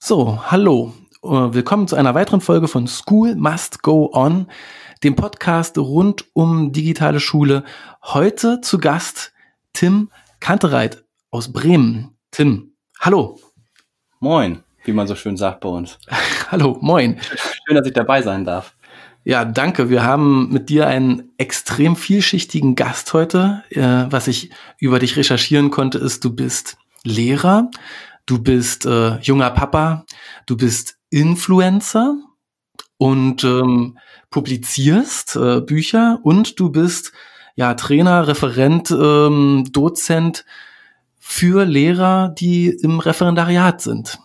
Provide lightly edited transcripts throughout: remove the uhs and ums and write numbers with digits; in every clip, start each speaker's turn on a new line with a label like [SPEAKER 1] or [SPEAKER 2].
[SPEAKER 1] So, hallo. Willkommen zu einer weiteren Folge von School Must Go On, dem Podcast rund um digitale Schule. Heute zu Gast Tim Kantereit aus Bremen. Tim, hallo.
[SPEAKER 2] Moin, wie man so schön sagt bei uns.
[SPEAKER 1] Hallo, moin.
[SPEAKER 2] Schön, dass ich dabei sein darf.
[SPEAKER 1] Ja, danke. Wir haben mit dir einen extrem vielschichtigen Gast heute. Was ich über dich recherchieren konnte, ist, du bist Lehrer, du bist junger Papa, du bist Influencer und publizierst Bücher und du bist ja Trainer, Referent, Dozent für Lehrer, die im Referendariat sind.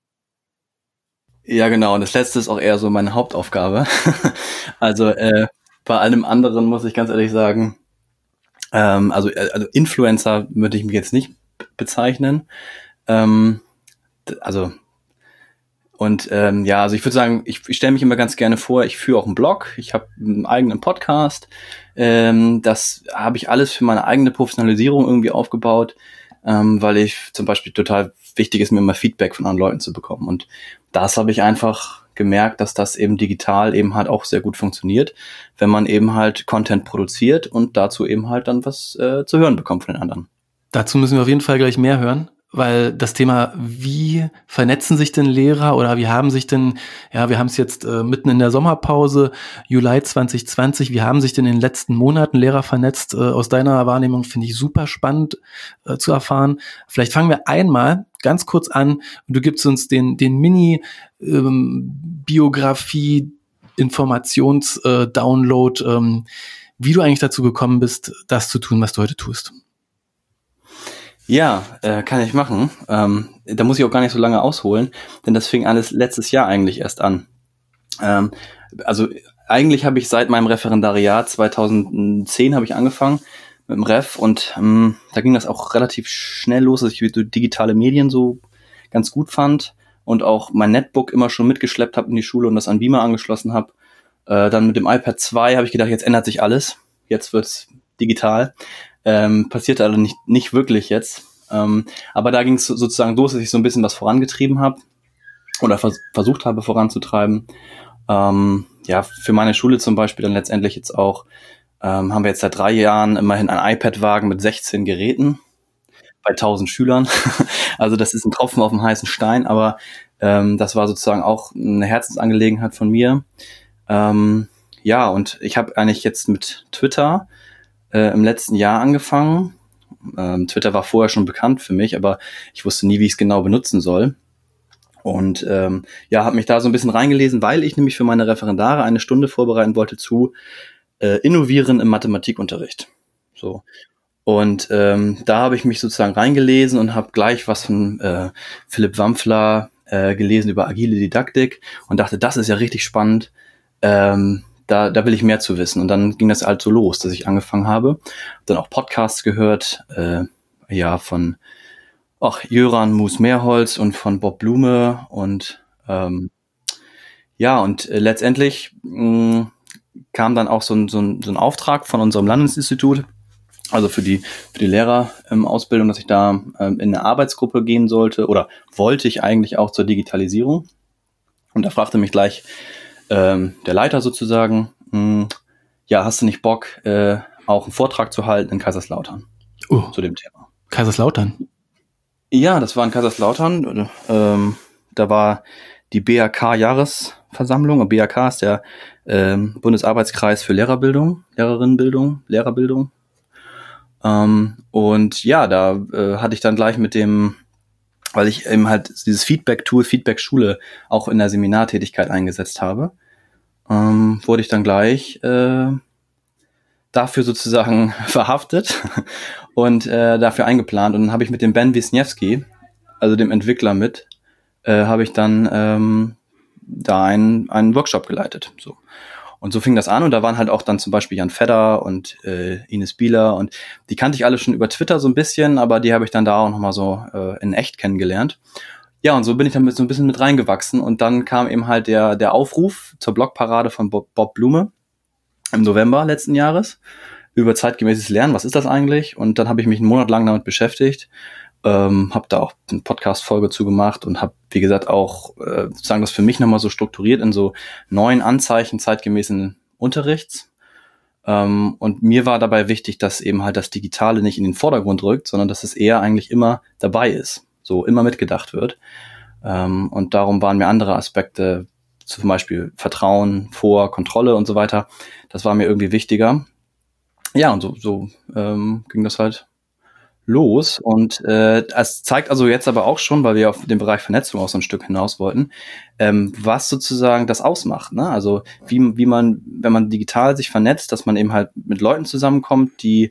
[SPEAKER 2] Ja, genau. Und das letzte ist auch eher so meine Hauptaufgabe. Also bei allem anderen muss ich ganz ehrlich sagen, also Influencer würde ich mich jetzt nicht bezeichnen. Also ich würde sagen, ich stelle mich immer ganz gerne vor, ich führe auch einen Blog, ich habe einen eigenen Podcast, das habe ich alles für meine eigene Professionalisierung irgendwie aufgebaut, weil ich zum Beispiel total wichtig ist, mir immer Feedback von anderen Leuten zu bekommen, und das habe ich einfach gemerkt, dass das eben digital eben halt auch sehr gut funktioniert, wenn man eben halt Content produziert und dazu eben halt dann was zu hören bekommt von den anderen.
[SPEAKER 1] Dazu müssen wir auf jeden Fall gleich mehr hören, weil das Thema, wie vernetzen sich denn Lehrer oder wie haben sich denn, ja, wir haben es jetzt mitten in der Sommerpause, Juli 2020, wie haben sich denn in den letzten Monaten Lehrer vernetzt? Aus deiner Wahrnehmung finde ich super spannend zu erfahren. Vielleicht fangen wir einmal ganz kurz an und du gibst uns den Mini-Biografie, Informations-Download, wie du eigentlich dazu gekommen bist, das zu tun, was du heute tust.
[SPEAKER 2] Ja, kann ich machen. Da muss ich auch gar nicht so lange ausholen, denn das fing alles letztes Jahr eigentlich erst an. Also eigentlich habe ich seit meinem Referendariat 2010 habe ich angefangen mit dem Ref, und da ging das auch relativ schnell los, dass ich so digitale Medien so ganz gut fand und auch mein Netbook immer schon mitgeschleppt habe in die Schule und das an Beamer angeschlossen habe. Dann mit dem iPad 2 habe ich gedacht, jetzt ändert sich alles, jetzt wird's digital. Passierte also nicht wirklich jetzt. Aber da ging es sozusagen los, dass ich so ein bisschen was vorangetrieben habe oder versucht habe voranzutreiben. Für meine Schule zum Beispiel dann letztendlich jetzt auch, haben wir jetzt seit 3 Jahren immerhin einen iPad-Wagen mit 16 Geräten bei 1000 Schülern. Also das ist ein Tropfen auf dem heißen Stein, aber das war sozusagen auch eine Herzensangelegenheit von mir. Und ich habe eigentlich jetzt mit Twitter im letzten Jahr angefangen. Twitter war vorher schon bekannt für mich, aber ich wusste nie, wie ich es genau benutzen soll. Und habe mich da so ein bisschen reingelesen, weil ich nämlich für meine Referendare eine Stunde vorbereiten wollte zu Innovieren im Mathematikunterricht. So. Und da habe ich mich sozusagen reingelesen und habe gleich was von Philipp Wampfler gelesen über agile Didaktik und dachte, das ist ja richtig spannend. Da will ich mehr zu wissen. Und dann ging das halt so los, dass ich angefangen habe. Dann auch Podcasts gehört, von Jöran Mus-Mehrholz und von Bob Blume. Und letztendlich kam dann auch so ein Auftrag von unserem Landesinstitut, also für die Lehrerausbildung, dass ich da in eine Arbeitsgruppe gehen sollte, oder wollte ich eigentlich auch zur Digitalisierung. Und da fragte mich gleich der Leiter sozusagen, hast du nicht Bock, auch einen Vortrag zu halten in Kaiserslautern zu dem Thema?
[SPEAKER 1] Kaiserslautern?
[SPEAKER 2] Ja, das war in Kaiserslautern. Da war die BAK-Jahresversammlung. Und BAK ist der Bundesarbeitskreis für Lehrerinnenbildung. Da hatte ich dann gleich mit dem, weil ich eben halt dieses Feedback-Tool, Feedback-Schule auch in der Seminartätigkeit eingesetzt habe, wurde ich dann gleich dafür sozusagen verhaftet und dafür eingeplant. Und dann habe ich mit dem Ben Wisniewski, also dem Entwickler habe ich dann da einen Workshop geleitet. So. Und so fing das an, und da waren halt auch dann zum Beispiel Jan Fedder und Ines Bieler, und die kannte ich alle schon über Twitter so ein bisschen, aber die habe ich dann da auch nochmal so in echt kennengelernt. Ja, und so bin ich dann so ein bisschen mit reingewachsen, und dann kam eben halt der Aufruf zur Blogparade von Bob Blume im November letzten Jahres über zeitgemäßes Lernen. Was ist das eigentlich? Und dann habe ich mich einen Monat lang damit beschäftigt habe da auch eine Podcast-Folge zu gemacht und habe, wie gesagt, auch sozusagen das für mich nochmal so strukturiert in so 9 Anzeichen zeitgemäßen Unterrichts. Und mir war dabei wichtig, dass eben halt das Digitale nicht in den Vordergrund rückt, sondern dass es eher eigentlich immer dabei ist, so immer mitgedacht wird. Und darum waren mir andere Aspekte, zum Beispiel Vertrauen vor Kontrolle und so weiter, das war mir irgendwie wichtiger. Ja, und so ging das halt los. Und es zeigt also jetzt aber auch schon, weil wir auf den Bereich Vernetzung auch so ein Stück hinaus wollten, was sozusagen das ausmacht. Ne? Also wie man, wenn man digital sich vernetzt, dass man eben halt mit Leuten zusammenkommt, die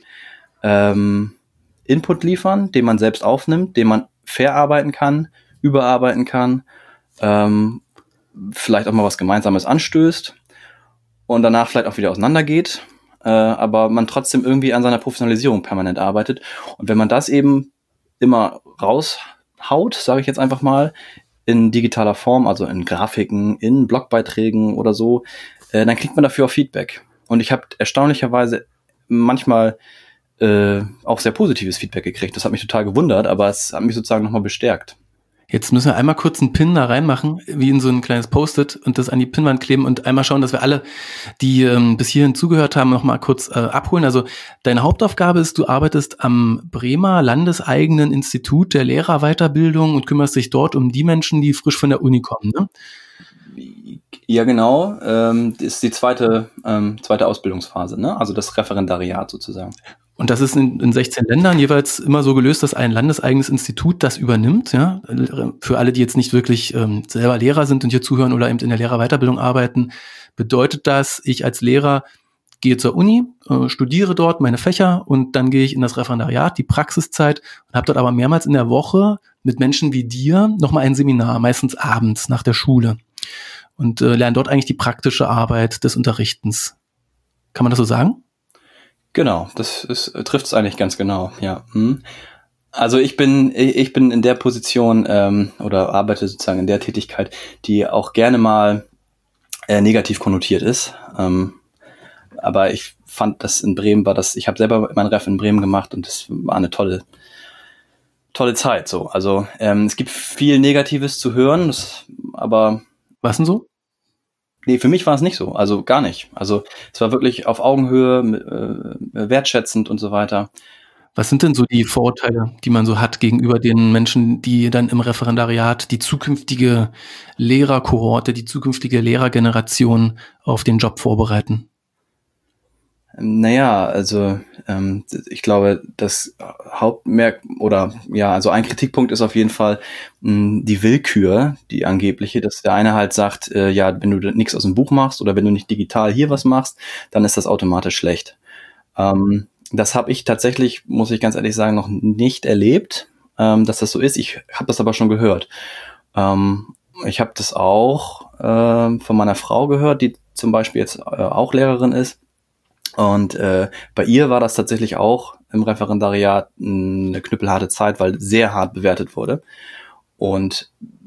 [SPEAKER 2] Input liefern, den man selbst aufnimmt, den man verarbeiten kann, überarbeiten kann, vielleicht auch mal was Gemeinsames anstößt und danach vielleicht auch wieder auseinandergeht, aber man trotzdem irgendwie an seiner Professionalisierung permanent arbeitet. Und wenn man das eben immer raushaut, sage ich jetzt einfach mal, in digitaler Form, also in Grafiken, in Blogbeiträgen oder so, dann kriegt man dafür auch Feedback. Und ich habe erstaunlicherweise manchmal auch sehr positives Feedback gekriegt. Das hat mich total gewundert, aber es hat mich sozusagen nochmal bestärkt.
[SPEAKER 1] Jetzt müssen wir einmal kurz einen Pin da reinmachen, wie in so ein kleines Post-it und das an die Pinnwand kleben und einmal schauen, dass wir alle, die bis hierhin zugehört haben, noch mal kurz abholen. Also deine Hauptaufgabe ist, du arbeitest am Bremer landeseigenen Institut der Lehrerweiterbildung und kümmerst dich dort um die Menschen, die frisch von der Uni kommen, ne?
[SPEAKER 2] Ja, genau. Das ist die zweite Ausbildungsphase, ne? Also das Referendariat sozusagen.
[SPEAKER 1] Und das ist in 16 Ländern jeweils immer so gelöst, dass ein landeseigenes Institut das übernimmt. Ja? Für alle, die jetzt nicht wirklich selber Lehrer sind und hier zuhören oder eben in der Lehrerweiterbildung arbeiten, bedeutet das, ich als Lehrer gehe zur Uni, studiere dort meine Fächer und dann gehe ich in das Referendariat, die Praxiszeit und habe dort aber mehrmals in der Woche mit Menschen wie dir nochmal ein Seminar, meistens abends nach der Schule und lerne dort eigentlich die praktische Arbeit des Unterrichtens. Kann man das so sagen?
[SPEAKER 2] Genau, trifft es eigentlich ganz genau, ja. Also ich bin in der Position oder arbeite sozusagen in der Tätigkeit, die auch gerne mal negativ konnotiert ist. Aber ich fand, dass in Bremen ich habe selber mein Ref in Bremen gemacht und es war eine tolle Zeit so. Also es gibt viel Negatives zu hören, aber...
[SPEAKER 1] Was denn so?
[SPEAKER 2] Nee, für mich war es nicht so, also gar nicht. Also es war wirklich auf Augenhöhe, wertschätzend und so weiter.
[SPEAKER 1] Was sind denn so die Vorurteile, die man so hat gegenüber den Menschen, die dann im Referendariat die zukünftige Lehrerkohorte, die zukünftige Lehrergeneration auf den Job vorbereiten?
[SPEAKER 2] Naja, also ich glaube, das Hauptmerk also ein Kritikpunkt ist auf jeden Fall die Willkür, die angebliche, dass der eine halt sagt, ja, wenn du nichts aus dem Buch machst oder wenn du nicht digital hier was machst, dann ist das automatisch schlecht. Das habe ich tatsächlich, muss ich ganz ehrlich sagen, noch nicht erlebt, dass das so ist. Ich habe das aber schon gehört. Ich habe das auch von meiner Frau gehört, die zum Beispiel jetzt auch Lehrerin ist. Und bei ihr war das tatsächlich auch im Referendariat eine knüppelharte Zeit, weil sehr hart bewertet wurde. Und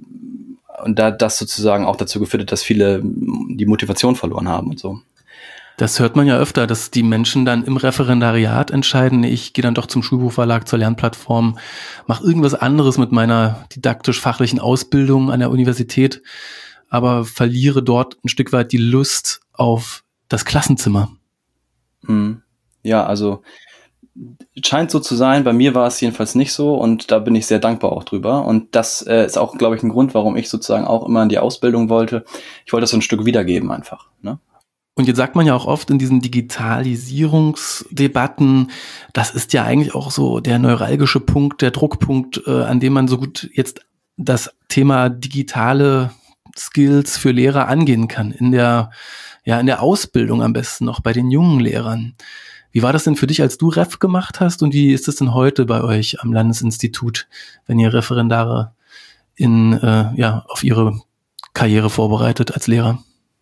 [SPEAKER 2] da das sozusagen auch dazu geführt hat, dass viele die Motivation verloren haben und so.
[SPEAKER 1] Das hört man ja öfter, dass die Menschen dann im Referendariat entscheiden, ich gehe dann doch zum Schulbuchverlag, zur Lernplattform, mache irgendwas anderes mit meiner didaktisch-fachlichen Ausbildung an der Universität, aber verliere dort ein Stück weit die Lust auf das Klassenzimmer.
[SPEAKER 2] Ja, also scheint so zu sein. Bei mir war es jedenfalls nicht so und da bin ich sehr dankbar auch drüber. Und das ist auch, glaube ich, ein Grund, warum ich sozusagen auch immer in die Ausbildung wollte. Ich wollte das so ein Stück wiedergeben einfach, ne?
[SPEAKER 1] Und jetzt sagt man ja auch oft in diesen Digitalisierungsdebatten, das ist ja eigentlich auch so der neuralgische Punkt, der Druckpunkt, an dem man so gut jetzt das Thema digitale Skills für Lehrer angehen kann. In der Ausbildung am besten noch bei den jungen Lehrern. Wie war das denn für dich, als du Ref gemacht hast und wie ist es denn heute bei euch am Landesinstitut, wenn ihr Referendare auf ihre Karriere vorbereitet als Lehrer?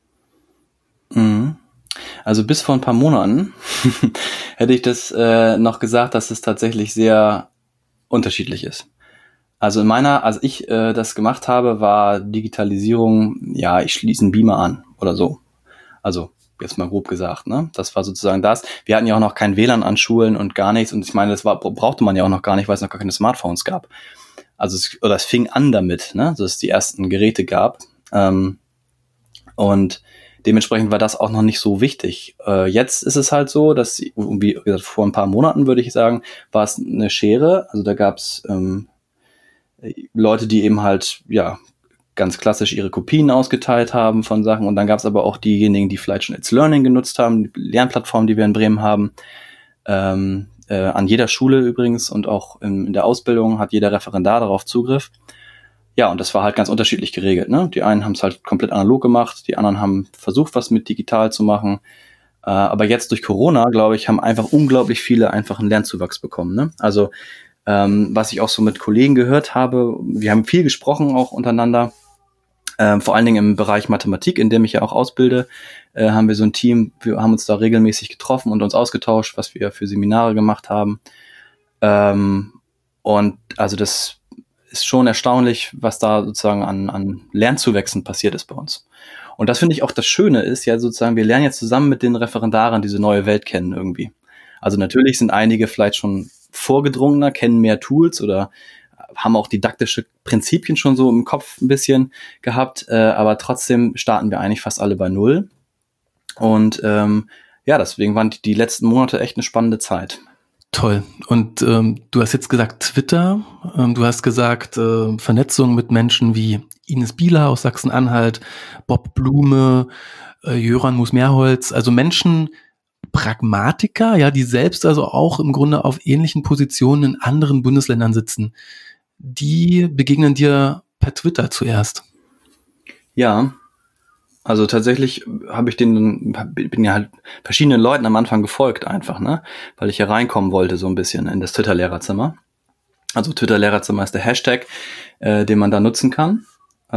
[SPEAKER 2] Also bis vor ein paar Monaten hätte ich das noch gesagt, dass es tatsächlich sehr unterschiedlich ist. Also als ich das gemacht habe, war Digitalisierung, ja, ich schließe einen Beamer an oder so. Also jetzt mal grob gesagt, ne? Das war sozusagen das. Wir hatten ja auch noch kein WLAN an Schulen und gar nichts. Und ich meine, brauchte man ja auch noch gar nicht, weil es noch gar keine Smartphones gab. Also es fing an damit, ne? Dass es die ersten Geräte gab. Und dementsprechend war das auch noch nicht so wichtig. Jetzt ist es halt so, dass, wie gesagt, vor ein paar Monaten, würde ich sagen, war es eine Schere. Also da gab es Leute, die eben halt, ja, ganz klassisch ihre Kopien ausgeteilt haben von Sachen. Und dann gab es aber auch diejenigen, die vielleicht schon It's Learning genutzt haben, die Lernplattform, die wir in Bremen haben. An jeder Schule übrigens und auch in der Ausbildung hat jeder Referendar darauf Zugriff. Ja, und das war halt ganz unterschiedlich geregelt, ne? Die einen haben es halt komplett analog gemacht, die anderen haben versucht, was mit digital zu machen. Aber jetzt durch Corona, glaube ich, haben einfach unglaublich viele einfach einen Lernzuwachs bekommen, ne? Also, was ich auch so mit Kollegen gehört habe, wir haben viel gesprochen auch untereinander, vor allen Dingen im Bereich Mathematik, in dem ich ja auch ausbilde, haben wir so ein Team, wir haben uns da regelmäßig getroffen und uns ausgetauscht, was wir für Seminare gemacht haben. Und also das ist schon erstaunlich, was da sozusagen an Lernzuwächsen passiert ist bei uns. Und das finde ich auch das Schöne ist, ja sozusagen, wir lernen jetzt zusammen mit den Referendaren diese neue Welt kennen irgendwie. Also natürlich sind einige vielleicht schon vorgedrungener, kennen mehr Tools oder haben auch didaktische Prinzipien schon so im Kopf ein bisschen gehabt, aber trotzdem starten wir eigentlich fast alle bei Null. Und ja, deswegen waren die letzten Monate echt eine spannende Zeit.
[SPEAKER 1] Toll. Und du hast jetzt gesagt Twitter, du hast gesagt Vernetzung mit Menschen wie Ines Bieler aus Sachsen-Anhalt, Bob Blume, Jöran Mus-Mehrholz, also Menschen, Pragmatiker, ja, die selbst also auch im Grunde auf ähnlichen Positionen in anderen Bundesländern sitzen. Die begegnen dir per Twitter zuerst.
[SPEAKER 2] Ja, also tatsächlich bin ja halt verschiedenen Leuten am Anfang gefolgt einfach, ne, weil ich ja reinkommen wollte so ein bisschen in das Twitter-Lehrerzimmer. Also Twitter-Lehrerzimmer ist der Hashtag, den man da nutzen kann,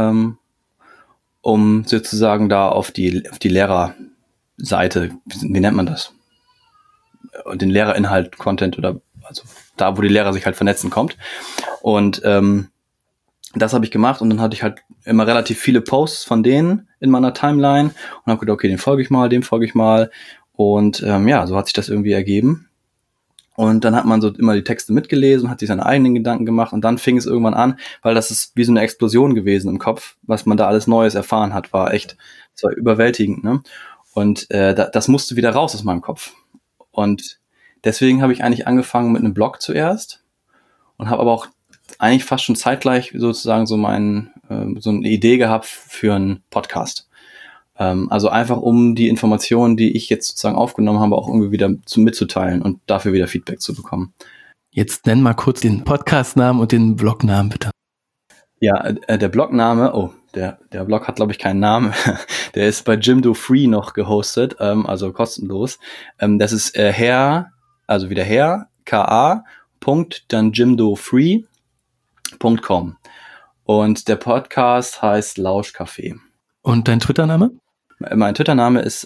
[SPEAKER 2] um sozusagen da auf die Lehrerseite, wie nennt man das? Den Lehrerinhalt, Content oder also da, wo die Lehrer sich halt vernetzen kommt. Und das habe ich gemacht und dann hatte ich halt immer relativ viele Posts von denen in meiner Timeline und habe gedacht, okay, dem folge ich mal und ja, so hat sich das irgendwie ergeben. Und dann hat man so immer die Texte mitgelesen, hat sich seine eigenen Gedanken gemacht und dann fing es irgendwann an, weil das ist wie so eine Explosion gewesen im Kopf, was man da alles Neues erfahren hat, das war überwältigend, ne? Und das musste wieder raus aus meinem Kopf. Und deswegen habe ich eigentlich angefangen mit einem Blog zuerst und habe aber auch eigentlich fast schon zeitgleich sozusagen so eine Idee gehabt für einen Podcast. Also einfach um die Informationen, die ich jetzt sozusagen aufgenommen habe, auch irgendwie wieder mitzuteilen und dafür wieder Feedback zu bekommen.
[SPEAKER 1] Jetzt nenn mal kurz den Podcastnamen und den Blognamen, bitte.
[SPEAKER 2] Ja, der Blogname, der Blog hat, glaube ich, keinen Namen. Der ist bei Jimdo Free noch gehostet, also kostenlos. Das ist also wieder ka. Dann jimdofree.com. Und der Podcast heißt Lauschcafé.
[SPEAKER 1] Und dein Twitter-Name?
[SPEAKER 2] Mein Twitter-Name ist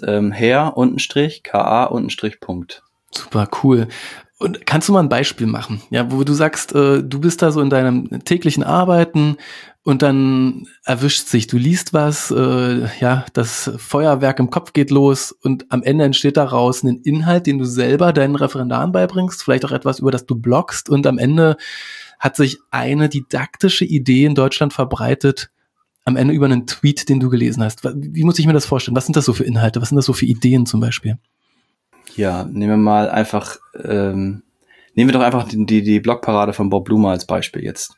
[SPEAKER 2] ka_.
[SPEAKER 1] Super cool. Und kannst du mal ein Beispiel machen, ja, wo du sagst, du bist da so in deinem täglichen Arbeiten und dann erwischt sich, du liest was, ja, das Feuerwerk im Kopf geht los und am Ende entsteht daraus ein Inhalt, den du selber deinen Referendaren beibringst, vielleicht auch etwas, über das du bloggst und am Ende hat sich eine didaktische Idee in Deutschland verbreitet, am Ende über einen Tweet, den du gelesen hast. Wie muss ich mir das vorstellen? Was sind das so für Inhalte? Was sind das so für Ideen zum Beispiel?
[SPEAKER 2] Ja, nehmen wir doch einfach die Blogparade von Bob Blume als Beispiel jetzt.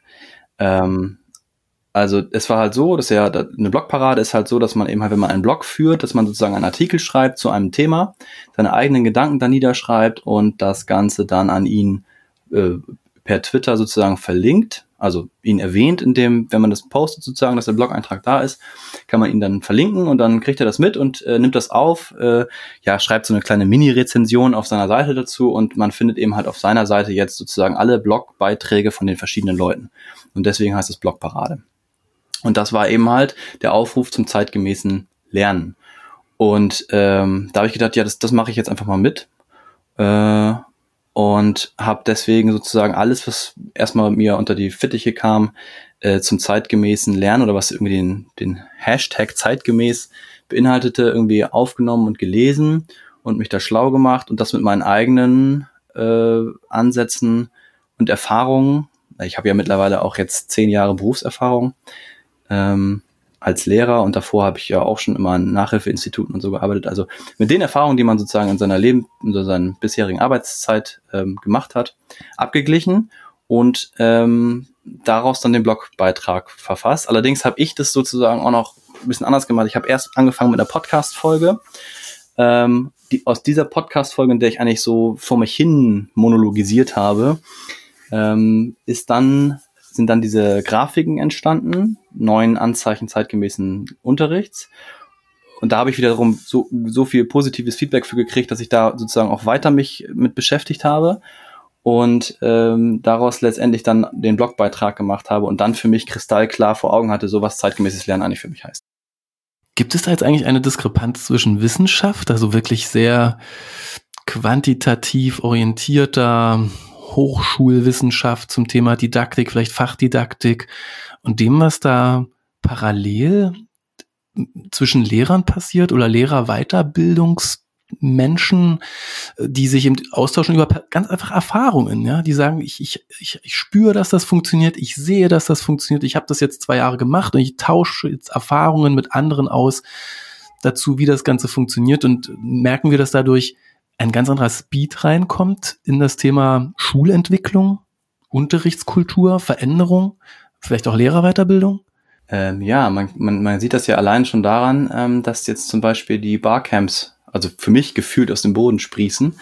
[SPEAKER 2] Also es war halt so, dass eine Blogparade ist halt so, dass man eben halt, wenn man einen Blog führt, dass man sozusagen einen Artikel schreibt zu einem Thema, seine eigenen Gedanken da niederschreibt und das Ganze dann an ihn per Twitter sozusagen verlinkt, also ihn erwähnt, wenn man das postet sozusagen, dass der Blog-Eintrag da ist, kann man ihn dann verlinken und dann kriegt er das mit und nimmt das auf, schreibt so eine kleine Mini-Rezension auf seiner Seite dazu und man findet eben halt auf seiner Seite jetzt sozusagen alle Blogbeiträge von den verschiedenen Leuten. Und deswegen heißt es Blogparade. Und das war eben halt der Aufruf zum zeitgemäßen Lernen. Und da habe ich gedacht, ja, das mache ich jetzt einfach mal mit. Und habe deswegen sozusagen alles, was erstmal mir unter die Fittiche kam, zum zeitgemäßen Lernen oder was irgendwie den Hashtag zeitgemäß beinhaltete, irgendwie aufgenommen und gelesen und mich da schlau gemacht und das mit meinen eigenen Ansätzen und Erfahrungen. Ich habe ja mittlerweile auch jetzt 10 Jahre Berufserfahrung als Lehrer und davor habe ich ja auch schon immer an Nachhilfeinstituten und so gearbeitet. Also mit den Erfahrungen, die man sozusagen in seiner in seiner bisherigen Arbeitszeit gemacht hat, abgeglichen und daraus dann den Blogbeitrag verfasst. Allerdings habe ich das sozusagen auch noch ein bisschen anders gemacht. Ich habe erst angefangen mit einer Podcast-Folge. Aus dieser Podcast-Folge, in der ich eigentlich so vor mich hin monologisiert habe, sind dann diese Grafiken entstanden, 9 Anzeichen zeitgemäßen Unterrichts. Und da habe ich wiederum so viel positives Feedback für gekriegt, dass ich da sozusagen auch weiter mich mit beschäftigt habe und daraus letztendlich dann den Blogbeitrag gemacht habe und dann für mich kristallklar vor Augen hatte, so was zeitgemäßes Lernen eigentlich für mich heißt.
[SPEAKER 1] Gibt es da jetzt eigentlich eine Diskrepanz zwischen Wissenschaft, also wirklich sehr quantitativ orientierter Hochschulwissenschaft zum Thema Didaktik, vielleicht Fachdidaktik und dem, was da parallel zwischen Lehrern passiert oder Lehrerweiterbildungsmenschen, die sich eben austauschen über ganz einfach Erfahrungen, ja, die sagen, ich spüre, dass das funktioniert, ich sehe, dass das funktioniert, ich habe das jetzt 2 Jahre gemacht und ich tausche jetzt Erfahrungen mit anderen aus dazu, wie das Ganze funktioniert und merken wir, dass dadurch ein ganz anderer Speed reinkommt in das Thema Schulentwicklung, Unterrichtskultur, Veränderung, vielleicht auch Lehrerweiterbildung?
[SPEAKER 2] Ja, man sieht das ja allein schon daran, dass jetzt zum Beispiel die Barcamps, also für mich gefühlt aus dem Boden sprießen,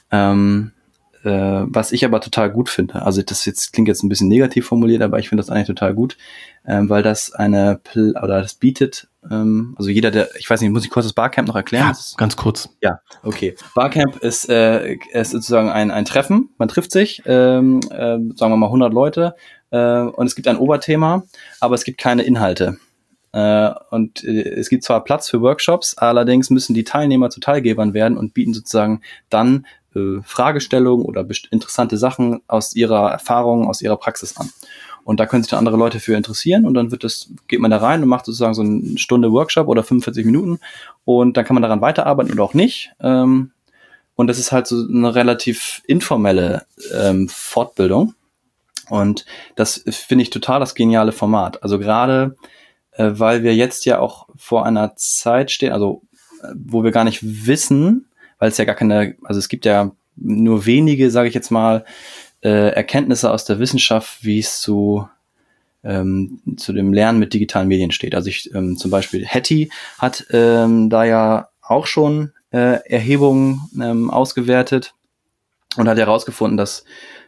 [SPEAKER 2] was ich aber total gut finde. Also das klingt jetzt ein bisschen negativ formuliert, aber ich finde das eigentlich total gut, weil das das bietet, also jeder, ich weiß nicht, muss ich kurz das Barcamp noch erklären?
[SPEAKER 1] Ja, ganz kurz.
[SPEAKER 2] Ja, okay. Barcamp ist sozusagen ein Treffen, man trifft sich, sagen wir mal 100 Leute, und es gibt ein Oberthema, aber es gibt keine Inhalte. Und es gibt zwar Platz für Workshops, allerdings müssen die Teilnehmer zu Teilgebern werden und bieten sozusagen dann Fragestellungen oder interessante Sachen aus ihrer Erfahrung, aus ihrer Praxis an. Und da können sich dann andere Leute für interessieren und dann geht man da rein und macht sozusagen so eine Stunde Workshop oder 45 Minuten und dann kann man daran weiterarbeiten oder auch nicht. Und das ist halt so eine relativ informelle Fortbildung. Und das finde ich total das geniale Format. Also gerade, weil wir jetzt ja auch vor einer Zeit stehen, also wo wir gar nicht wissen, weil es ja also es gibt ja nur wenige, sage ich jetzt mal, Erkenntnisse aus der Wissenschaft, wie es zu dem Lernen mit digitalen Medien steht. Also zum Beispiel Hattie hat da ja auch schon Erhebungen ausgewertet und hat herausgefunden, dass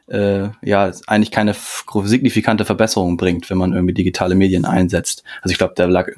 [SPEAKER 2] es eigentlich keine signifikante Verbesserung bringt, wenn man irgendwie digitale Medien einsetzt. Also ich glaube,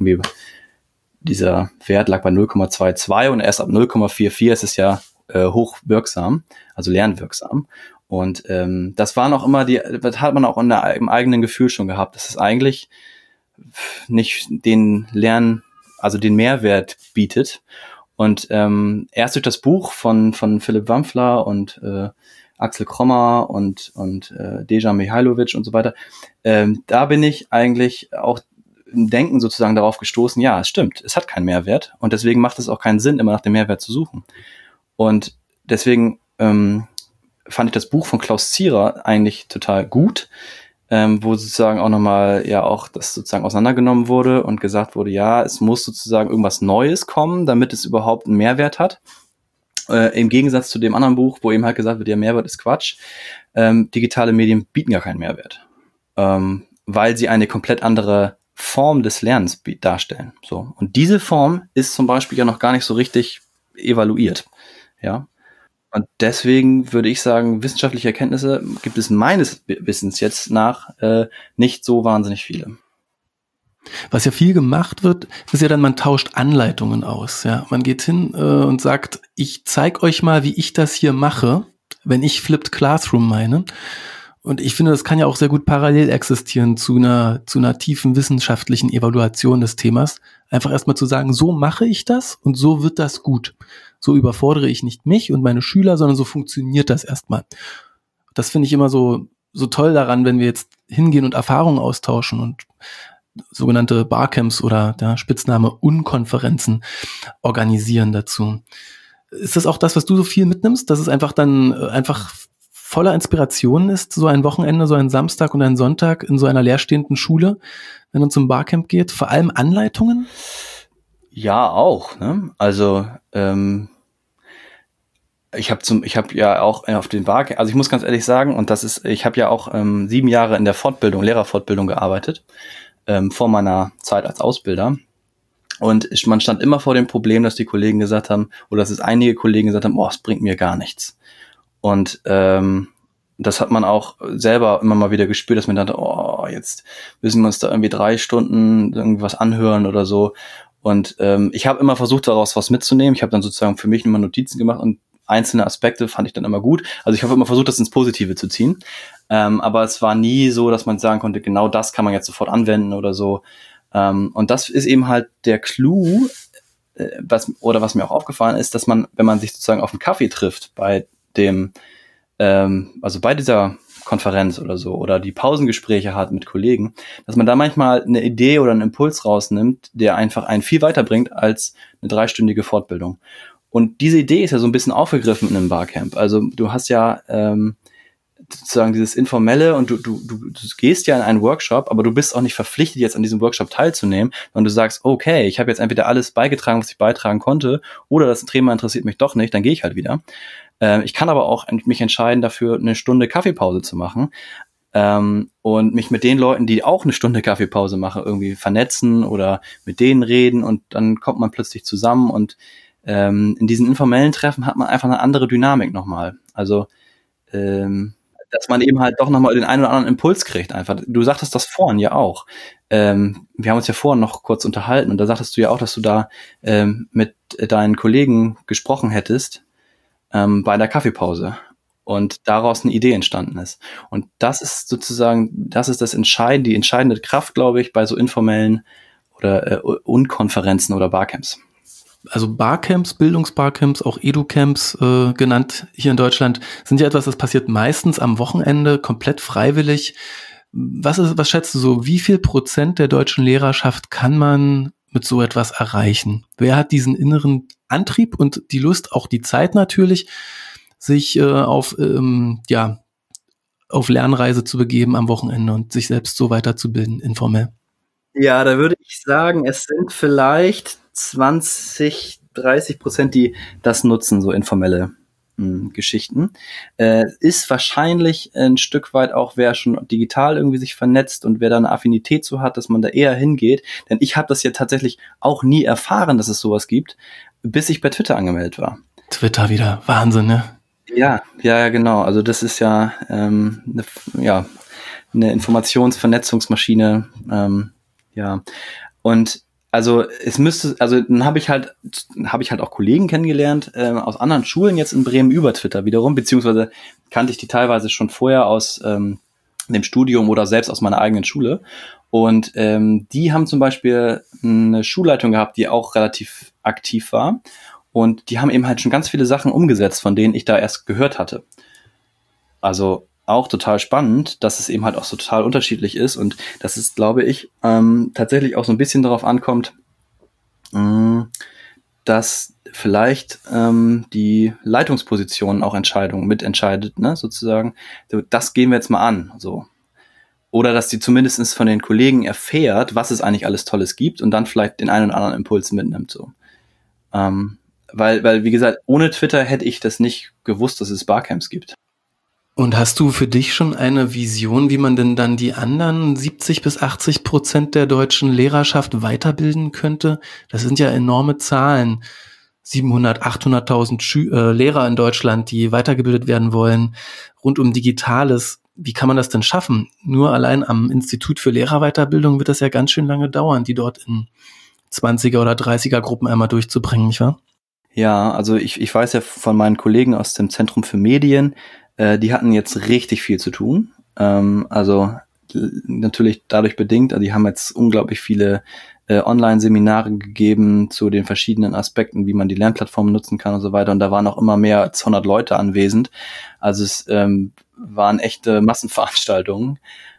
[SPEAKER 2] dieser Wert lag bei 0,22 und erst ab 0,44 ist es ja hochwirksam, also lernwirksam. Und das waren auch immer das hat man auch im eigenen Gefühl schon gehabt, dass es eigentlich nicht den Mehrwert bietet. Und erst durch das Buch von Philipp Wampfler und Axel Krommer und Dejan Mihailovic und so weiter, da bin ich eigentlich auch im Denken sozusagen darauf gestoßen, ja, es stimmt, es hat keinen Mehrwert und deswegen macht es auch keinen Sinn, immer nach dem Mehrwert zu suchen. Und deswegen fand ich das Buch von Klaus Zierer eigentlich total gut, wo sozusagen auch nochmal ja auch das sozusagen auseinandergenommen wurde und gesagt wurde, ja, es muss sozusagen irgendwas Neues kommen, damit es überhaupt einen Mehrwert hat. Im Gegensatz zu dem anderen Buch, wo eben halt gesagt wird, ja, Mehrwert ist Quatsch. Digitale Medien bieten gar keinen Mehrwert, weil sie eine komplett andere Form des Lernens darstellen. So. Und diese Form ist zum Beispiel ja noch gar nicht so richtig evaluiert. Ja. Und deswegen würde ich sagen, wissenschaftliche Erkenntnisse gibt es meines Wissens jetzt nach nicht so wahnsinnig viele.
[SPEAKER 1] Was ja viel gemacht wird, ist ja dann, man tauscht Anleitungen aus. Ja, man geht hin und sagt, ich zeige euch mal, wie ich das hier mache, wenn ich Flipped Classroom meine. Und ich finde, das kann ja auch sehr gut parallel existieren zu einer tiefen wissenschaftlichen Evaluation des Themas. Einfach erstmal zu sagen, so mache ich das und so wird das gut. So überfordere ich nicht mich und meine Schüler, sondern so funktioniert das erstmal. Das finde ich immer so so toll daran, wenn wir jetzt hingehen und Erfahrungen austauschen und sogenannte Barcamps oder der Spitzname Unkonferenzen organisieren dazu. Ist das auch das, was du so viel mitnimmst, dass es einfach dann einfach voller Inspiration ist, so ein Wochenende, so ein Samstag und ein Sonntag in so einer leerstehenden Schule, wenn man zum Barcamp geht? Vor allem Anleitungen?
[SPEAKER 2] Ja, auch, ne? Also, ich habe ja auch auf den Barcamp, also ich muss ganz ehrlich sagen, und ich habe ja auch 7 Jahre in der Lehrerfortbildung gearbeitet, vor meiner Zeit als Ausbilder. Und man stand immer vor dem Problem, dass die Kollegen gesagt haben, oder dass es einige Kollegen gesagt haben, es bringt mir gar nichts. Und das hat man auch selber immer mal wieder gespürt, dass man dachte, jetzt müssen wir uns da irgendwie 3 Stunden irgendwas anhören oder so. Und ich habe immer versucht, daraus was mitzunehmen. Ich habe dann sozusagen für mich immer Notizen gemacht und einzelne Aspekte fand ich dann immer gut. Also ich habe immer versucht, das ins Positive zu ziehen. Aber es war nie so, dass man sagen konnte, genau das kann man jetzt sofort anwenden oder so. Und das ist eben halt der Clou, was mir auch aufgefallen ist, dass man, wenn man sich sozusagen auf einen Kaffee trifft bei bei dieser Konferenz oder so, oder die Pausengespräche hat mit Kollegen, dass man da manchmal eine Idee oder einen Impuls rausnimmt, der einfach einen viel weiterbringt als eine 3-stündige Fortbildung. Und diese Idee ist ja so ein bisschen aufgegriffen in einem Barcamp. Also du hast ja sozusagen dieses Informelle und du gehst ja in einen Workshop, aber du bist auch nicht verpflichtet, jetzt an diesem Workshop teilzunehmen, sondern du sagst, okay, ich habe jetzt entweder alles beigetragen, was ich beitragen konnte, oder das Thema interessiert mich doch nicht, dann gehe ich halt wieder. Ich kann aber auch mich entscheiden dafür, eine Stunde Kaffeepause zu machen und mich mit den Leuten, die auch eine Stunde Kaffeepause machen, irgendwie vernetzen oder mit denen reden und dann kommt man plötzlich zusammen und in diesen informellen Treffen hat man einfach eine andere Dynamik nochmal. Also dass man eben halt doch nochmal den einen oder anderen Impuls kriegt einfach. Du sagtest das vorhin ja auch. Wir haben uns ja vorhin noch kurz unterhalten und da sagtest du ja auch, dass du da mit deinen Kollegen gesprochen hättest bei der Kaffeepause und daraus eine Idee entstanden ist. Und das ist sozusagen, die entscheidende Kraft, glaube ich, bei so informellen oder Unkonferenzen oder Barcamps.
[SPEAKER 1] Also Barcamps, Bildungsbarcamps, auch Educamps genannt hier in Deutschland, sind ja etwas, das passiert meistens am Wochenende, komplett freiwillig. Was schätzt du so, wie viel % der deutschen Lehrerschaft kann man mit so etwas erreichen? Wer hat diesen inneren Antrieb und die Lust, auch die Zeit natürlich, sich auf Lernreise zu begeben am Wochenende und sich selbst so weiterzubilden, informell?
[SPEAKER 2] Ja, da würde ich sagen, es sind vielleicht 20-30%, die das nutzen, so informelle Geschichten. Ist wahrscheinlich ein Stück weit auch, wer schon digital irgendwie sich vernetzt und wer da eine Affinität zu hat, dass man da eher hingeht. Denn ich habe das ja tatsächlich auch nie erfahren, dass es sowas gibt, bis ich bei Twitter angemeldet war.
[SPEAKER 1] Twitter wieder, Wahnsinn, ne?
[SPEAKER 2] Ja, genau. Also das ist ja eine Informationsvernetzungsmaschine. Und also dann habe ich halt auch Kollegen kennengelernt aus anderen Schulen jetzt in Bremen über Twitter wiederum, beziehungsweise kannte ich die teilweise schon vorher aus dem Studium oder selbst aus meiner eigenen Schule. Und die haben zum Beispiel eine Schulleitung gehabt, die auch relativ aktiv war. Und die haben eben halt schon ganz viele Sachen umgesetzt, von denen ich da erst gehört hatte. Also auch total spannend, dass es eben halt auch so total unterschiedlich ist und dass es, glaube ich, tatsächlich auch so ein bisschen darauf ankommt, dass vielleicht die Leitungsposition auch Entscheidungen mitentscheidet, ne, sozusagen. Das gehen wir jetzt mal an, so. Oder dass die zumindest von den Kollegen erfährt, was es eigentlich alles Tolles gibt und dann vielleicht den einen oder anderen Impuls mitnimmt, so. Weil, wie gesagt, ohne Twitter hätte ich das nicht gewusst, dass es Barcamps gibt.
[SPEAKER 1] Und hast du für dich schon eine Vision, wie man denn dann die anderen 70-80% der deutschen Lehrerschaft weiterbilden könnte? Das sind ja enorme Zahlen. 700, 800.000 Lehrer in Deutschland, die weitergebildet werden wollen, rund um Digitales. Wie kann man das denn schaffen? Nur allein am Institut für Lehrerweiterbildung wird das ja ganz schön lange dauern, die dort in 20er oder 30er Gruppen einmal durchzubringen, nicht wahr?
[SPEAKER 2] Ja, also ich weiß ja von meinen Kollegen aus dem Zentrum für Medien, die hatten jetzt richtig viel zu tun. Also natürlich dadurch bedingt, also die haben jetzt unglaublich viele Online-Seminare gegeben zu den verschiedenen Aspekten, wie man die Lernplattform nutzen kann und so weiter. Und da waren auch immer mehr als 100 Leute anwesend. Also es waren echte Massenveranstaltungen.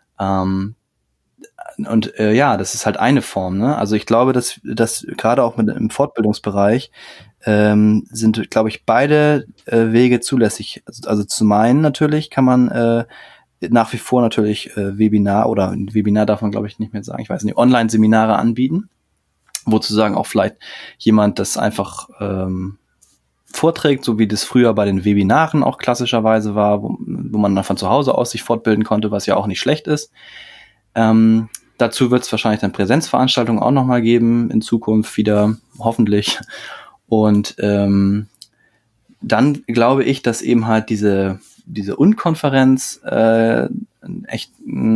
[SPEAKER 2] Das ist halt eine Form, ne? Also ich glaube, dass gerade auch im Fortbildungsbereich sind, glaube ich, beide Wege zulässig. Also zum einen natürlich kann man nach wie vor natürlich Webinar, oder ein Webinar darf man, glaube ich, nicht mehr sagen, ich weiß nicht, Online-Seminare anbieten, wo sozusagen auch vielleicht jemand das einfach vorträgt, so wie das früher bei den Webinaren auch klassischerweise war, wo man dann von zu Hause aus sich fortbilden konnte, was ja auch nicht schlecht ist. Dazu wird es wahrscheinlich dann Präsenzveranstaltungen auch nochmal geben, in Zukunft wieder, hoffentlich. Und dann glaube ich, dass eben halt diese Unkonferenz echt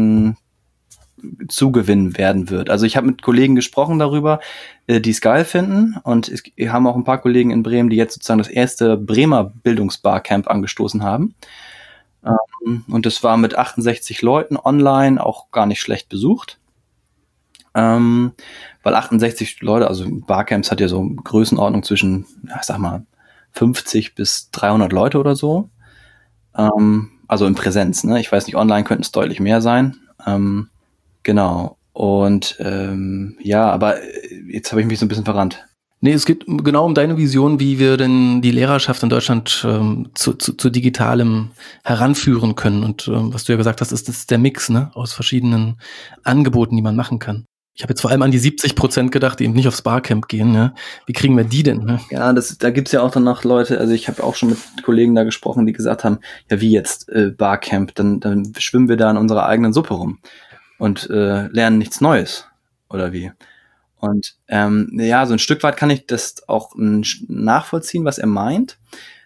[SPEAKER 2] Zugewinn werden wird. Also ich habe mit Kollegen gesprochen darüber, die es geil finden, und es haben auch ein paar Kollegen in Bremen, die jetzt sozusagen das erste Bremer Bildungsbarcamp angestoßen haben. Und das war mit 68 Leuten online auch gar nicht schlecht besucht. Weil 68 Leute, also Barcamps hat ja so Größenordnung zwischen, ich sag mal, 50 bis 300 Leute oder so. Also in Präsenz, ne? Ich weiß nicht, online könnten es deutlich mehr sein. Genau. Und aber jetzt habe ich mich so ein bisschen verrannt.
[SPEAKER 1] Nee, es geht genau um deine Vision, wie wir denn die Lehrerschaft in Deutschland zu Digitalem heranführen können. Und was du ja gesagt hast, ist der Mix, ne, aus verschiedenen Angeboten, die man machen kann. Ich habe jetzt vor allem an die 70% gedacht, die eben nicht aufs Barcamp gehen. Ne? Wie kriegen wir die denn? Ne?
[SPEAKER 2] Ja, da gibt's ja auch dann noch Leute, also ich habe auch schon mit Kollegen da gesprochen, die gesagt haben, ja wie jetzt Barcamp, dann schwimmen wir da in unserer eigenen Suppe rum und lernen nichts Neues, oder wie? Und so ein Stück weit kann ich das auch nachvollziehen, was er meint,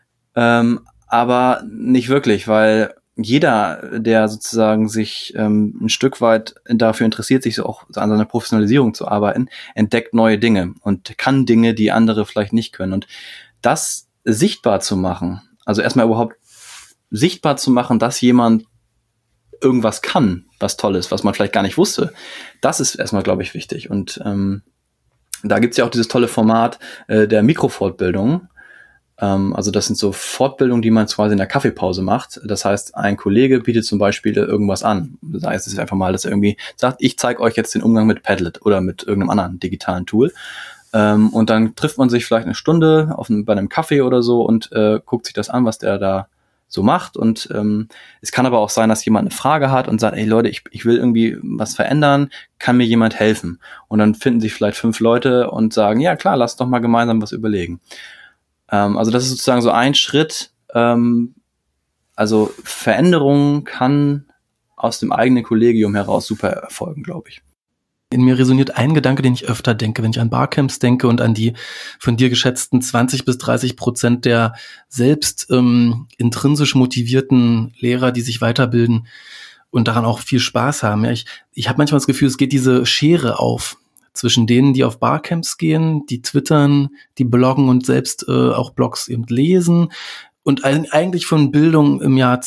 [SPEAKER 2] aber nicht wirklich, weil jeder, der sozusagen sich ein Stück weit dafür interessiert, sich so auch an seiner Professionalisierung zu arbeiten, entdeckt neue Dinge und kann Dinge, die andere vielleicht nicht können. Und das sichtbar zu machen, also erstmal überhaupt sichtbar zu machen, dass jemand irgendwas kann, was toll ist, was man vielleicht gar nicht wusste, das ist erstmal, glaube ich, wichtig. Und da gibt's ja auch dieses tolle Format der Mikrofortbildung. Also das sind so Fortbildungen, die man quasi in der Kaffeepause macht. Das heißt, ein Kollege bietet zum Beispiel irgendwas an. Das heißt, es ist einfach mal, dass er irgendwie sagt, ich zeige euch jetzt den Umgang mit Padlet oder mit irgendeinem anderen digitalen Tool. Und dann trifft man sich vielleicht eine Stunde bei einem Kaffee oder so und guckt sich das an, was der da so macht. Und es kann aber auch sein, dass jemand eine Frage hat und sagt, ey Leute, ich will irgendwie was verändern, kann mir jemand helfen? Und dann finden sich vielleicht 5 Leute und sagen, ja klar, lass doch mal gemeinsam was überlegen. Also das ist sozusagen so ein Schritt. Also Veränderung kann aus dem eigenen Kollegium heraus super erfolgen, glaube ich.
[SPEAKER 1] In mir resoniert ein Gedanke, den ich öfter denke, wenn ich an Barcamps denke und an die von dir geschätzten 20-30% der selbst intrinsisch motivierten Lehrer, die sich weiterbilden und daran auch viel Spaß haben. Ja, ich habe manchmal das Gefühl, es geht diese Schere auf zwischen denen, die auf Barcamps gehen, die twittern, die bloggen und selbst auch Blogs eben lesen und eigentlich von Bildung im Jahr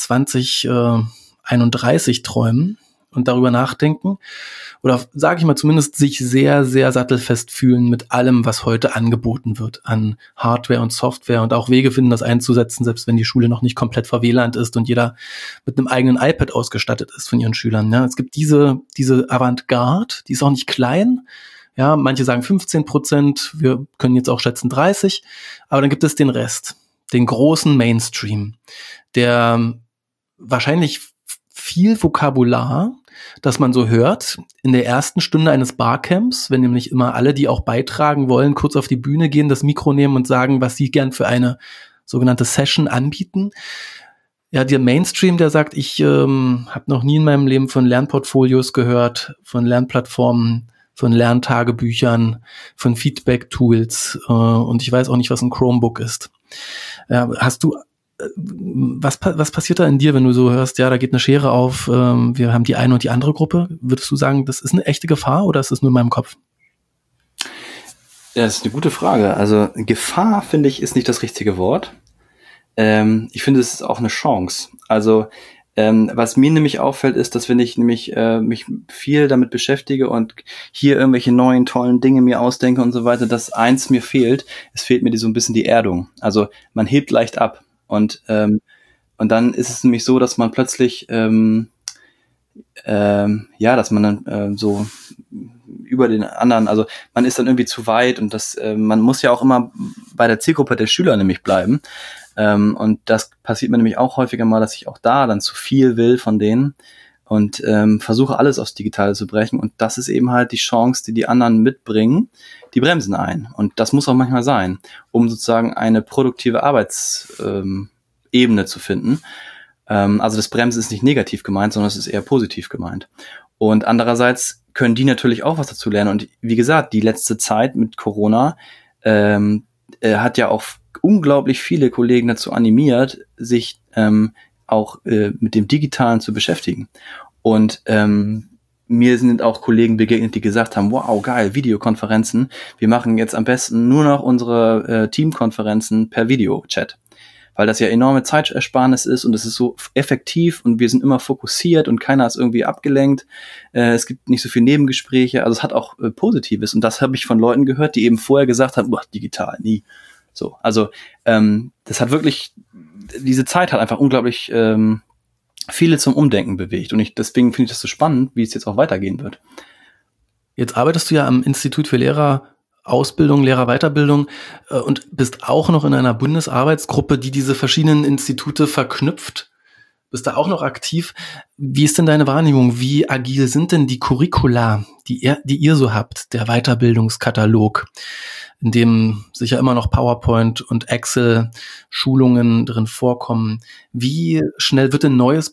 [SPEAKER 1] 2031 träumen und darüber nachdenken. Oder sage ich mal zumindest sich sehr, sehr sattelfest fühlen mit allem, was heute angeboten wird an Hardware und Software und auch Wege finden, das einzusetzen, selbst wenn die Schule noch nicht komplett verwählernt ist und jeder mit einem eigenen iPad ausgestattet ist von ihren Schülern. Ja, es gibt diese Avantgarde, die ist auch nicht klein. Ja, manche sagen 15%, wir können jetzt auch schätzen 30%, aber dann gibt es den Rest, den großen Mainstream, der wahrscheinlich viel Vokabular, das man so hört, in der ersten Stunde eines Barcamps, wenn nämlich immer alle, die auch beitragen wollen, kurz auf die Bühne gehen, das Mikro nehmen und sagen, was sie gern für eine sogenannte Session anbieten. Ja, der Mainstream, der sagt, ich habe noch nie in meinem Leben von Lernportfolios gehört, von Lernplattformen, von Lerntagebüchern, von Feedback-Tools und ich weiß auch nicht, was ein Chromebook ist. Hast du was passiert da in dir, wenn du so hörst, ja, da geht eine Schere auf, wir haben die eine und die andere Gruppe? Würdest du sagen, das ist eine echte Gefahr oder ist das nur in meinem Kopf?
[SPEAKER 2] Ja, das ist eine gute Frage. Also Gefahr, finde ich, ist nicht das richtige Wort. Ich finde, es ist auch eine Chance. Also Was mir nämlich auffällt, ist, dass wenn ich nämlich mich viel damit beschäftige und hier irgendwelche neuen, tollen Dinge mir ausdenke und so weiter, dass eins mir fehlt, es fehlt mir so ein bisschen die Erdung. Also man hebt leicht ab und dann ist es nämlich so, dass man plötzlich dass man dann so über den anderen, also man ist dann irgendwie zu weit und man muss ja auch immer bei der Zielgruppe der Schüler nämlich bleiben. Und das passiert mir nämlich auch häufiger mal, dass ich auch da dann zu viel will von denen und versuche alles aufs Digitale zu brechen. Und das ist eben halt die Chance, die anderen mitbringen, die bremsen ein. Und das muss auch manchmal sein, um sozusagen eine produktive Arbeitsebene zu finden. Also das Bremsen ist nicht negativ gemeint, sondern es ist eher positiv gemeint. Und andererseits können die natürlich auch was dazu lernen. Und wie gesagt, die letzte Zeit mit Corona hat ja auch unglaublich viele Kollegen dazu animiert, sich auch mit dem Digitalen zu beschäftigen. Und mir sind auch Kollegen begegnet, die gesagt haben, wow, geil, Videokonferenzen. Wir machen jetzt am besten nur noch unsere Teamkonferenzen per Videochat. Weil das ja enorme Zeitersparnis ist und es ist so effektiv und wir sind immer fokussiert und keiner ist irgendwie abgelenkt. Es gibt nicht so viele Nebengespräche, also es hat auch Positives und das habe ich von Leuten gehört, die eben vorher gesagt haben, digital, nie. So, also das hat wirklich, diese Zeit hat einfach unglaublich viele zum Umdenken bewegt und deswegen finde ich das so spannend, wie es jetzt auch weitergehen wird.
[SPEAKER 1] Jetzt arbeitest du ja am Institut für Lehrerausbildung, Lehrerweiterbildung und bist auch noch in einer Bundesarbeitsgruppe, die diese verschiedenen Institute verknüpft. Bist da auch noch aktiv. Wie ist denn deine Wahrnehmung? Wie agil sind denn die Curricula, die ihr so habt, der Weiterbildungskatalog, in dem sicher immer noch PowerPoint und Excel Schulungen drin vorkommen? Wie schnell wird ein neues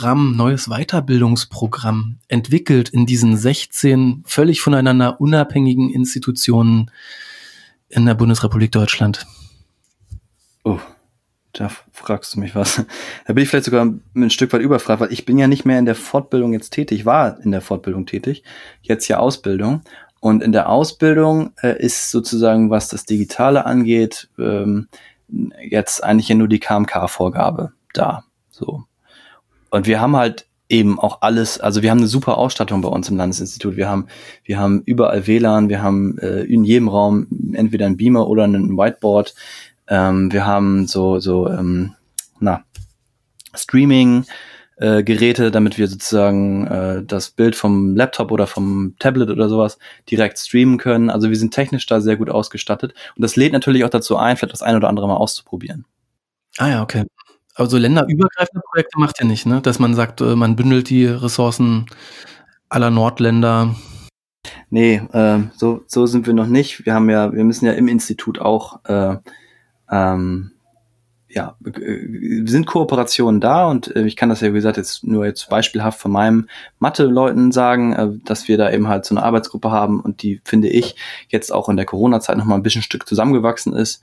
[SPEAKER 1] Weiterbildungsprogramm entwickelt in diesen 16 völlig voneinander unabhängigen Institutionen in der Bundesrepublik Deutschland?
[SPEAKER 2] Oh, da fragst du mich was. Da bin ich vielleicht sogar ein Stück weit überfragt, weil ich bin ja nicht mehr in der Fortbildung jetzt tätig, war in der Fortbildung tätig, jetzt ja Ausbildung. Und in der Ausbildung ist sozusagen, was das Digitale angeht, jetzt eigentlich ja nur die KMK-Vorgabe da. So. Und wir haben halt eben auch alles, also wir haben eine super Ausstattung bei uns im Landesinstitut. Wir haben überall WLAN, wir haben in jedem Raum entweder ein Beamer oder ein Whiteboard. Wir haben Streaming Geräte, damit wir sozusagen das Bild vom Laptop oder vom Tablet oder sowas direkt streamen können. Also wir sind technisch da sehr gut ausgestattet. Und das lädt natürlich auch dazu ein, vielleicht das ein oder andere mal auszuprobieren.
[SPEAKER 1] Ah ja, okay. Aber so länderübergreifende Projekte macht ihr nicht, ne? Dass man sagt, man bündelt die Ressourcen aller Nordländer.
[SPEAKER 2] Nee, so sind wir noch nicht. Wir müssen ja im Institut auch sind Kooperationen da und ich kann das ja, wie gesagt, jetzt beispielhaft von meinem Mathe-Leuten sagen, dass wir da eben halt so eine Arbeitsgruppe haben und die, finde ich, jetzt auch in der Corona-Zeit noch mal ein bisschen Stück zusammengewachsen ist.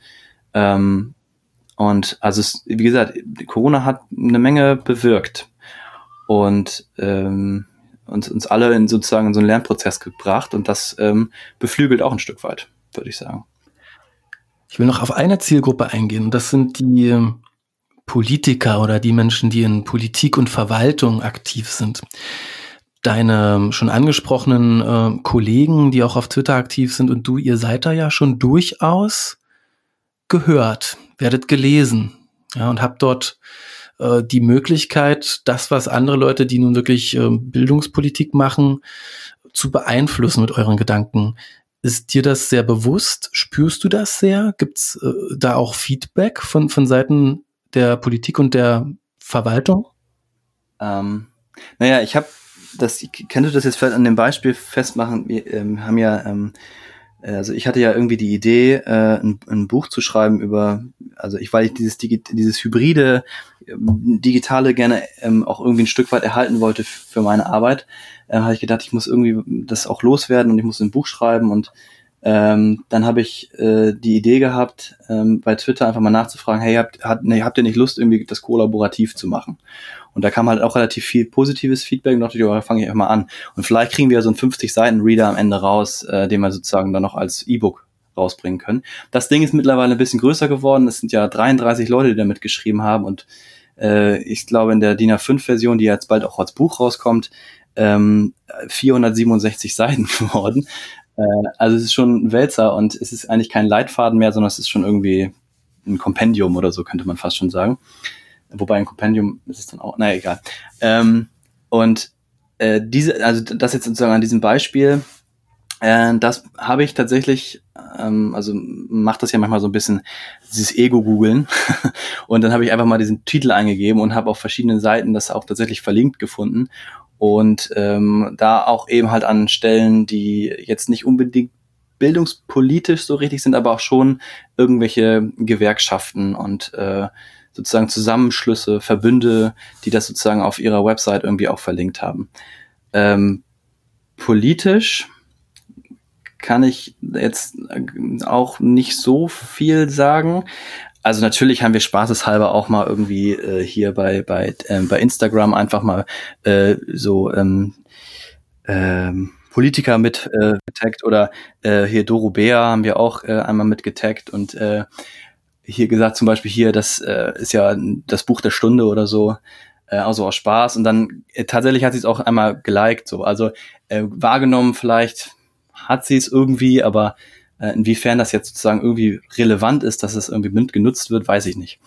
[SPEAKER 2] Und also wie gesagt, Corona hat eine Menge bewirkt und uns alle in sozusagen in so einen Lernprozess gebracht und das beflügelt auch ein Stück weit, würde ich sagen.
[SPEAKER 1] Ich will noch auf eine Zielgruppe eingehen und das sind die Politiker oder die Menschen, die in Politik und Verwaltung aktiv sind. Deine schon angesprochenen Kollegen, die auch auf Twitter aktiv sind und ihr seid da ja schon durchaus gehört, werdet gelesen, ja, und habt dort die Möglichkeit, das, was andere Leute, die nun wirklich Bildungspolitik machen, zu beeinflussen mit euren Gedanken. Ist dir das sehr bewusst? Spürst du das sehr? Gibt's da auch Feedback von Seiten der Politik und der Verwaltung?
[SPEAKER 2] Naja, kann du das jetzt vielleicht an dem Beispiel festmachen? Wir haben ja, also ich hatte ja irgendwie die Idee, ein Buch zu schreiben weil ich dieses hybride, digitale gerne auch irgendwie ein Stück weit erhalten wollte für meine Arbeit, habe ich gedacht, ich muss irgendwie das auch loswerden und ich muss ein Buch schreiben und dann habe ich die Idee gehabt, bei Twitter einfach mal nachzufragen, hey, habt ihr nicht Lust, irgendwie das kollaborativ zu machen? Und da kam halt auch relativ viel positives Feedback und dachte ich, da fange ich einfach mal an. Und vielleicht kriegen wir so einen 50-Seiten-Reader am Ende raus, den wir sozusagen dann noch als E-Book rausbringen können. Das Ding ist mittlerweile ein bisschen größer geworden. Es sind ja 33 Leute, die damit geschrieben haben und ich glaube in der DIN A5-Version, die jetzt bald auch als Buch rauskommt, 467 Seiten geworden. Also es ist schon ein Wälzer und es ist eigentlich kein Leitfaden mehr, sondern es ist schon irgendwie ein Kompendium oder so, könnte man fast schon sagen. Wobei ein Kompendium ist es dann auch, naja, egal. Also das jetzt sozusagen an diesem Beispiel, das habe ich tatsächlich, also macht das ja manchmal so ein bisschen dieses Ego-Googeln und dann habe ich einfach mal diesen Titel eingegeben und habe auf verschiedenen Seiten das auch tatsächlich verlinkt gefunden und da auch eben halt an Stellen, die jetzt nicht unbedingt bildungspolitisch so richtig sind, aber auch schon irgendwelche Gewerkschaften und sozusagen Zusammenschlüsse, Verbünde, die das sozusagen auf ihrer Website irgendwie auch verlinkt haben. Politisch kann ich jetzt auch nicht so viel sagen. Also natürlich haben wir spaßeshalber auch mal irgendwie hier bei Instagram einfach mal Politiker mit getaggt oder hier Doro Bär haben wir auch einmal mit getaggt und hier gesagt zum Beispiel hier, das ist ja das Buch der Stunde oder so, also aus Spaß und dann tatsächlich hat sie es auch einmal geliked, so, also wahrgenommen vielleicht hat sie es irgendwie, aber inwiefern das jetzt sozusagen irgendwie relevant ist, dass es irgendwie genutzt wird, weiß ich nicht.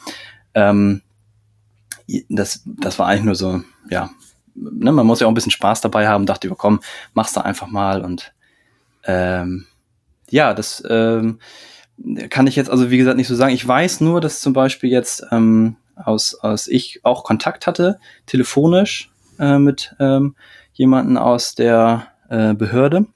[SPEAKER 2] Das war eigentlich nur so, ja, ne, man muss ja auch ein bisschen Spaß dabei haben, dachte ich, komm, mach's da einfach mal und ja, das kann ich jetzt also wie gesagt nicht so sagen. Ich weiß nur, dass zum Beispiel jetzt aus ich auch Kontakt hatte, telefonisch mit jemanden aus der Behörde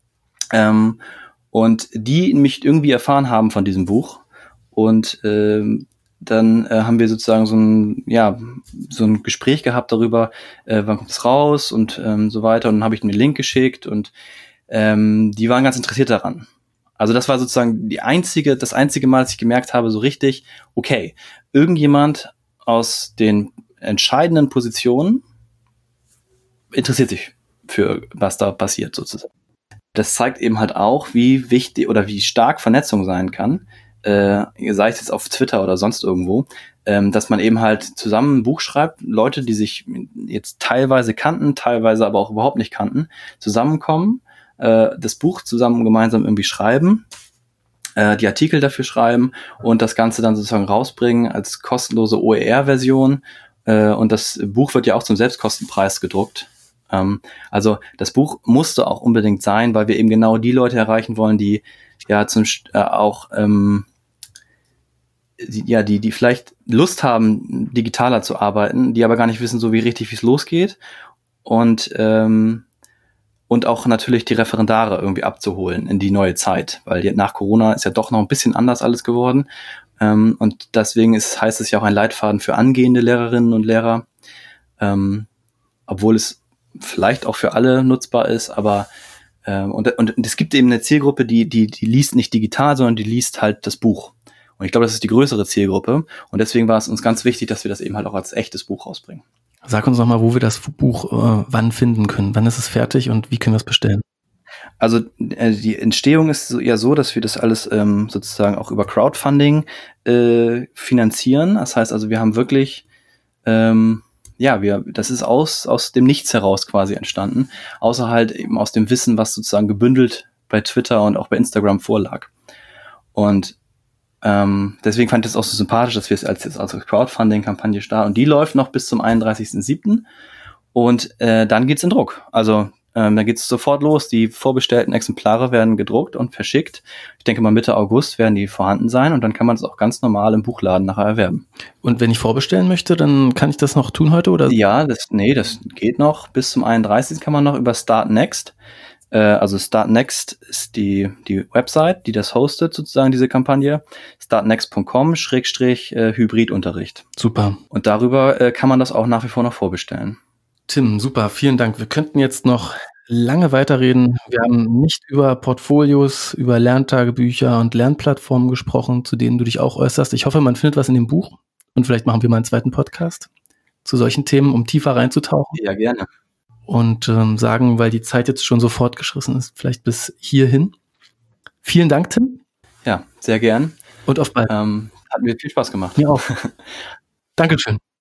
[SPEAKER 2] und die mich irgendwie erfahren haben von diesem Buch und dann haben wir sozusagen so ein Gespräch gehabt darüber, wann kommt es raus und so weiter und dann habe ich mir einen Link geschickt und die waren ganz interessiert daran. Also das war sozusagen das einzige Mal, dass ich gemerkt habe, so richtig, okay, irgendjemand aus den entscheidenden Positionen interessiert sich für was da passiert sozusagen. Das zeigt eben halt auch, wie wichtig oder wie stark Vernetzung sein kann, sei es jetzt auf Twitter oder sonst irgendwo, dass man eben halt zusammen ein Buch schreibt, Leute, die sich jetzt teilweise kannten, teilweise aber auch überhaupt nicht kannten, zusammenkommen, das Buch zusammen gemeinsam irgendwie schreiben, die Artikel dafür schreiben und das Ganze dann sozusagen rausbringen als kostenlose OER-Version und das Buch wird ja auch zum Selbstkostenpreis gedruckt. Also das Buch musste auch unbedingt sein, weil wir eben genau die Leute erreichen wollen, die ja die vielleicht Lust haben, digitaler zu arbeiten, die aber gar nicht wissen, so wie es losgeht und auch natürlich die Referendare irgendwie abzuholen in die neue Zeit, weil nach Corona ist ja doch noch ein bisschen anders alles geworden und deswegen heißt es ja auch ein Leitfaden für angehende Lehrerinnen und Lehrer, obwohl es vielleicht auch für alle nutzbar ist, aber und es gibt eben eine Zielgruppe, die liest nicht digital, sondern die liest halt das Buch. Und ich glaube, das ist die größere Zielgruppe und deswegen war es uns ganz wichtig, dass wir das eben halt auch als echtes Buch rausbringen.
[SPEAKER 1] Sag uns noch mal, wo wir das Buch wann finden können. Wann ist es fertig und wie können wir es bestellen?
[SPEAKER 2] Also die Entstehung ist eher so, dass wir das alles sozusagen auch über Crowdfunding finanzieren. Das heißt also, wir haben wirklich das ist aus dem Nichts heraus quasi entstanden, außer halt eben aus dem Wissen, was sozusagen gebündelt bei Twitter und auch bei Instagram vorlag. Und deswegen fand ich es auch so sympathisch, dass wir es als Crowdfunding-Kampagne starten. Und die läuft noch bis zum 31.07. Und dann geht's in Druck. Also dann geht's sofort los. Die vorbestellten Exemplare werden gedruckt und verschickt. Ich denke mal Mitte August werden die vorhanden sein und dann kann man es auch ganz normal im Buchladen nachher erwerben.
[SPEAKER 1] Und wenn ich vorbestellen möchte, dann kann ich das noch tun heute, oder?
[SPEAKER 2] Ja, das geht noch. Bis zum 31. kann man noch über Start Next. Also Start Next ist die Website, die das hostet, sozusagen diese Kampagne. startnext.com/Hybridunterricht.
[SPEAKER 1] Super.
[SPEAKER 2] Und darüber kann man das auch nach wie vor noch vorbestellen.
[SPEAKER 1] Tim, super, vielen Dank. Wir könnten jetzt noch lange weiterreden. Wir haben nicht über Portfolios, über Lerntagebücher und Lernplattformen gesprochen, zu denen du dich auch äußerst. Ich hoffe, man findet was in dem Buch und vielleicht machen wir mal einen zweiten Podcast zu solchen Themen, um tiefer reinzutauchen.
[SPEAKER 2] Ja, gerne.
[SPEAKER 1] Und sagen, weil die Zeit jetzt schon so fortgeschritten ist, vielleicht bis hierhin. Vielen Dank, Tim.
[SPEAKER 2] Ja, sehr gern.
[SPEAKER 1] Und auf bald.
[SPEAKER 2] Hat mir viel Spaß gemacht.
[SPEAKER 1] Mir auch. Dankeschön.